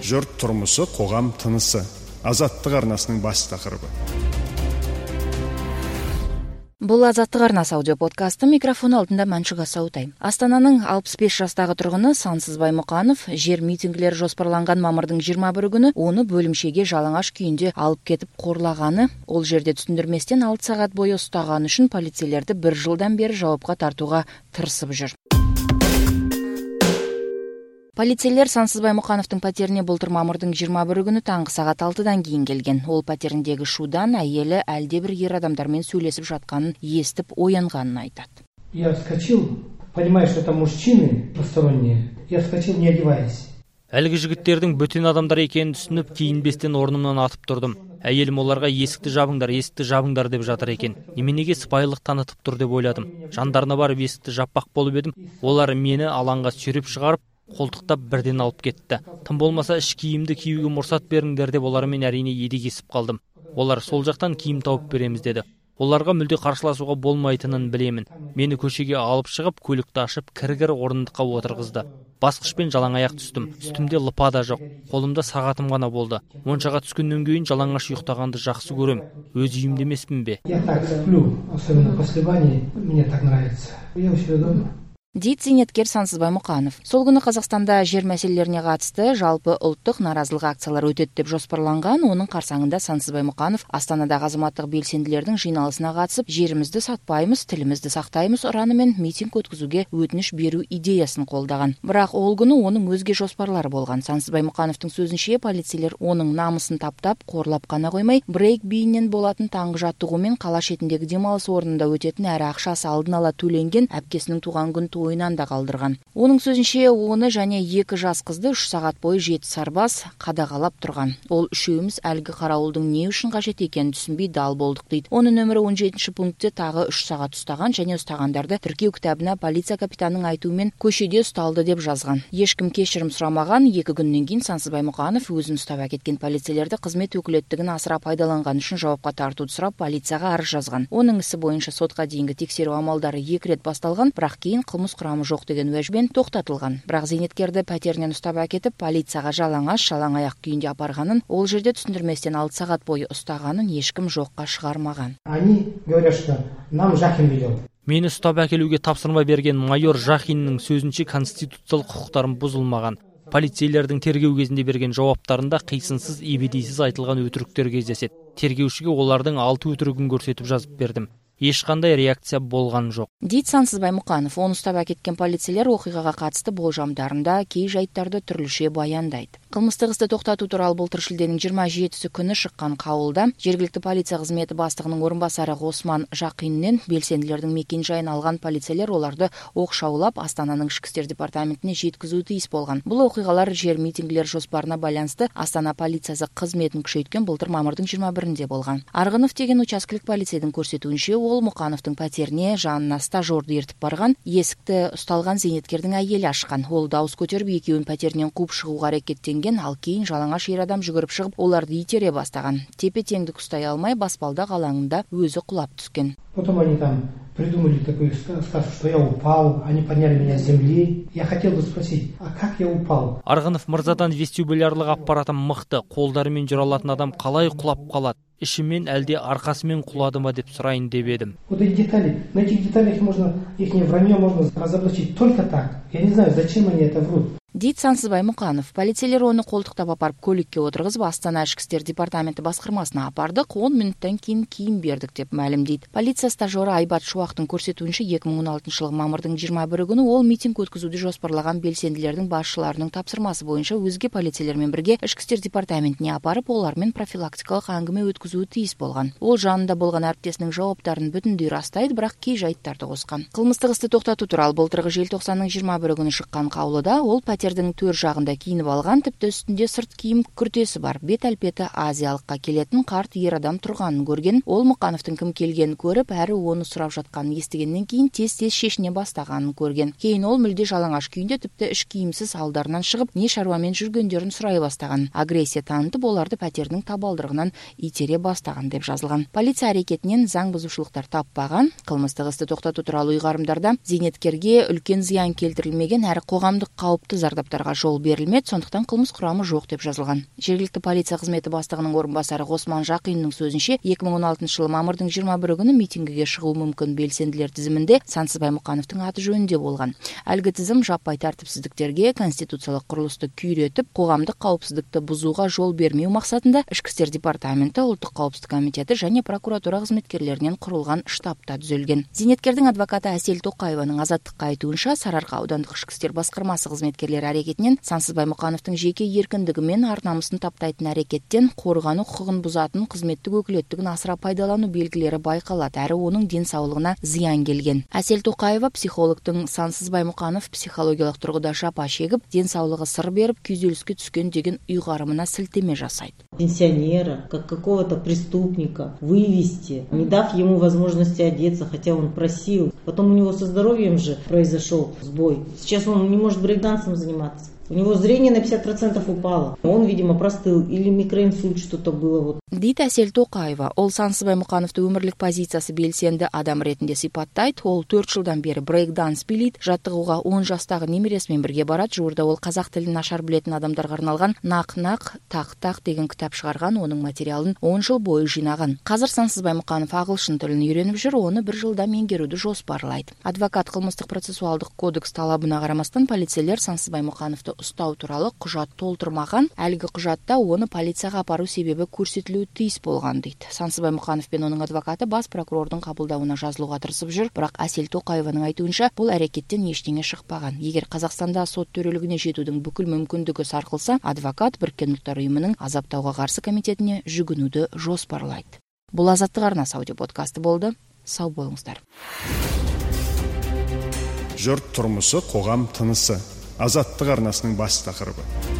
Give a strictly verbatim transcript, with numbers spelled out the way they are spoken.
Жұрт тұрмысы, қоғам тынысы. Азаттық арнасының басты тақырыбы. Бұл Азаттық арнасы аудио подкасты, микрофон алдында Мәншүк Асаутай. Астананың алпыс бес жастағы тұрғыны Сансызбай Мұқанов жер митингілері жоспарланған мамырдың жиырма бірі күні оны бөлімшеге жалаңаш күйінде алып кетіп қорлағаны, ол жерде түсіндірместен алты сағат бойы ұстағаны үшін полицейлерді бір жылдан бері жауапқа тартуға тырысып жүр. Полицейлер Сансызбай Мұқановтың пәтеріне былтыр мамырдың жиырма бірі күні таңғы сағат алтыдан кейін келген. Ол пәтеріндегі шудан әйелі әлдебір ер адамдармен сөйлесіп жатқанын естіп оянғанын айтады. Я вскочил, понимаю, что там мужчины посторонние. Я вскочил, не одеваясь. Әлгі жігіттердің бөтен адамдар екенін түсініп, киінбестен орнымнан атып тұрдым. Әйелім оларға есікті жабыңдар, есікті жабыңдар деп жатыр екен. Неменеге сыпайылық танытып тұр деп ойладым. Жандарына барып есікті жаппақ болып едім. Олар мені алаңға сүйреп шығарып, қолтықтап бірден алып кетті. Тым болмаса іш киімді киюге мұрсат беріңдер деп олармен әрине едегесіп қалдым. Олар сол жақтан киім тауып береміз деді. Оларға мүлде қарсыласуға болмайтынын білемін. Мені көшеге алып шығып, көлікті ашып, кіргір орындыққа отырғызды. Басқышпен жалаң аяқ түстім. Үстімде лыпа да жоқ. Қолымда сағатым ғана болды. Моншаға түскеннен кейін жалаңаш ұйықтағанды жақсы көрем. Өз үйімде емеспін бе? Я так сплю, особенно после бани, мне так нравится. Я у себя дома. Дейді зейнеткер Сансызбай Мұқанов. Сол күні Қазақстанда жер мәселелеріне қатысты жалпы ұлттық наразылық акциялар өтеді деп жоспарланған. Оның қарсаңында Сансызбай Мұқанов Астанадағы азаматтық белсенділердің жиналысына қатысып, жерімізді сатпаймыз, тілімізді сақтаймыз ұранымен митинг өткізуге өтініш беру идеясын қолдаған. Бірақ ол күні оның өзге жоспарлары болған. Сансызбай Мұқановтың сөзінше, полицейлер оның намысын таптап, қорлап қана қоймай, брейк биінен болатын таңғы жаттығумен қала шетіндегі демалыс орнында өтетін әрі ақшасы алдын ала төленген әпкесінің туған күн ойынан да қалдырған. Оның сөзінше, оны және екі жас қызды үш сағат бойы жеті сарбаз қадағалап тұрған. Ол үшеуміз әлгі қарауылдың не үшін қажет екенін түсінбей дал болдық дейді. Оны нөмірі он жетінші пунктте тағы үш сағат ұстаған және ұстағандарды тіркеу кітабына полиция капитанының айтуымен көшеде ұсталды деп жазған. Ешкім кешірім сұрамаған. Екі күннен кейін Сансызбай Мұқанов өзін ұстап әкеткен полицейлерді қызмет өкілеттігін асыра пайдаланған үшін жауапқа тартуды сұрап полицияға арыз жазған. Оның ісі бойынша сотқа дейінгі тексеру амалдары екі рет басталған, бірақ кейін қылмыс құрамы жоқ деген уәжбен тоқтатылған. Бірақ зейнеткерді пәтерінен ұстап әкетіп, полицияға жалаңаш, жалаң аяқ күйінде апарғанын, ол жерде түсіндірместен алты сағат бойы ұстағанын ешкім жоққа шығармаған. Они говорят, что нам Жахин ведет. Мені ұстап әкелуге тапсырма берген майор Жахиннің сөзінше конституциялық құқықтарым бұзылмаған. Полицейлердің тергеу кезінде берген жауаптарында қисынсыз ебедейсіз айтылған өтіріктер кездеседі. Тергеушіге олардың алты өтірігін көрсетіп жазып бердім. Ешқандай реакция болған жоқ. Дейді Сансызбай Мұқанов. Оны ұстап әкеткен полицейлер оқиғаға қатысты болжамдарында кей жайттарды түрліше баяндайды. Қылмыстық істі тоқтату туралы былтыр шілденің жиырма жетісі күні шыққан қаулыда жергілікті полиция қызметі бастығының орынбасары Ғосман Жақиннен белсенділердің мекен-жайын алған полицейлер оларды оқшаулап Астананың ішкі істер департаментіне жеткізуі тиіс болған. Бұл оқиғалар жер митингілер жоспарына байланысты Астана полициясы қызметін күшейткен былтыр мамырдың жиырма бірінде болған. Арғынов деген учаскелік полицейдің көрсетуінше, ол Мұқановтың пәтеріне жанына стажерді ертіп барған, есікті ұсталған зейнеткердің әйелі ашқан. Ол дауыс көтеріп екеуін пәтерінен қуып шығуға әрекеттенген, ал кейін жалаңаш ер адам жүгіріп шығып, оларды итере бастаған. Тепе-теңдік ұстай алмай, баспалдақ алаңында өзі құлап түскен. Потом они там придумали такой сказ, что я упал, они подняли меня с земли. Я хотел бы спросить, а как я упал? Арғынов мырзадан вестибулярлық аппаратым мықты, қолдарымен жүре алатын адам қалай құлап қалады? Ішімен әлде арқасымен құлады ма деп сұрайын деп едім. Вот эти детали, на этих деталях можно, их вранье можно разоблачить только так. Я не знаю, зачем они это врут. Дейді Сансызбай Мұқанов. Полицейлер оны қолтықтап апарып көлікке отырғызып Астана ішкі істер департаменті басқармасына апардық, он минуттан кейін киім бердік деп мәлімдейді. Полиция стажері Айбат Шуақтың көрсетуінше екі мың он алтыншы жылғы мамырдың жиырма бірі күні ол митинг өткізуді жоспарлаған белсенділердің басшыларының тапсырмасы бойынша өзге полицейлермен бірге ішкі істер департаментіне апарып, олармен профилактикалық әңгіме өткізуі тиіс болған. Ол жанында болған әріптесінің жауаптарын бүтіндей растайды, бірақ кей жайттарды қосқан. Қылмыстық істі тоқтату туралы былтырғы желтоқсанның жиырма бірі күні шыққан қаулыда ол пәтердің төр жағында киініп алған, тіпті үстінде сырт киім күртесі бар, бет әлпеті азиялыққа келетін қарт ер адам тұрғанын көрген. Ол Мұқановтың кім келгенін көріп, әрі оны сұрап жатқанын естігеннен кейін тез-тез шешіне бастағанын көрген. Кейін ол мүлде жалаңаш күйінде, тіпті іш киімсіз алдарынан шығып, не шаруамен жүргендерін сұрай бастаған. Агрессия танытып, оларды пәтердің табалдырығынан итере бастаған деп жазылған. Полиция әрекетінен заң бұзушылықтар таппаған. Қылмыстық істі тоқтату туралы ұйғарымдарда зейнеткерге үлкен зиян келтірілмеген әрі қоғамдық қауіпті зардаптарга жол берилмеді, сондықтан кылмыш курамы жоқ деп жазылған. Жергиликтүү полиция кызмети бастыгынын орун басары Госман Жакыйындын сөзүнчө, эки миң он алтынчы жылы мамырдын жыйырма бири күнү митингиге чыгуу мүмкүн белсендилер тизиминде Сансызбай Мукановдун аты жөнүндө болгон. Алгы тизим жаппай тартипсиздиктерге, конституциялык курулушту күйрөтүп, коомдук каопсуздукты бузууга жол бермөө максатында Ички иштер департаменти, Улуттук каопсуздук комитети және прокуратура кызметкерлеринен курулган штабта түзөлгөн. Зейнеткердин адвокаты Асель Токаеванын азаттыкка айтуунча, Сарыарка аудандык ички иштер баскармасы кызметкерлери аракетинен Сансызбай Мукановдун жеке эркиндиги менен ар намысын таптайтын аракеттен коргонуу укугун бузатын кызметтик өкүлөттүгүн асыра пайдалануу белгилери байкалат, әрі онун ден соолугуна зыян келген. Асель Токаева психологдун Сансызбай Муканов психологиялык тургуда жапа шегип, ден соолугу сыр берип, күйзөлүскө түскөн деген уйгарымына силтеме жасайт. Пенсионера, как какого-то преступника, вывести, не дав ему возможности одеться, хотя он просил. Потом у него со здоровьем же произошел сбой. Сейчас он не может брейкдансом заниматься. У него зрение на пятьдесят процентов упало. Он, видимо, простыл или микроинсульт что-то было. Вот. Дейт Асель Токаева. Ол Сансызбай Мукановду өмүрлүк позициясы белсенди адам ретинде сипаттайт. Ол төрт жылдан бери брейкданс билейт. Жаттыгууга он жастагы немересі менен бирге барат. Жуурда ол казак тилин нашар билетин адамдарга арналган Нак-нак, так-так деген китап чыгарган. Онун материалын он жыл бою жыйнаган. Азыр Сансызбай Муканов агылшын тилин үйрөнүп жүр. Оны бир жылда меңгерүүдү жоспарлайт. Адвокат кылмыштык процессуалдык кодекс талабына карамастан полицейлер Сансызбай Мукановду устау тууралуу кужат толтурмаган. Алги кужатта оны полицияга апаруу себеби көрсөтүлүү тийиз болгон дейт. Сансызбай Муканов менен онун адвокаты бас прокурордун кабылдауына жазылууга тырышып жүр, бирок Асель Токаеванын айтуунча, бул аракеттен эчтене чыкпаган. Эгер Казакстанда сот төрөлүгүнө жетүүдүн бүкүл мүмкүндүгү саркылса, адвокат Бириккен Улуттар уюмунун азаптауга каршы комитетине жүгүнүүдү жоспарлайт. Бул Азаттык арнасы аудио подкасты болду. Сау болуңуздар. Жұрт тұрмысы, қоғам тынысы. Азаттык арнасынын бас тақырыбы.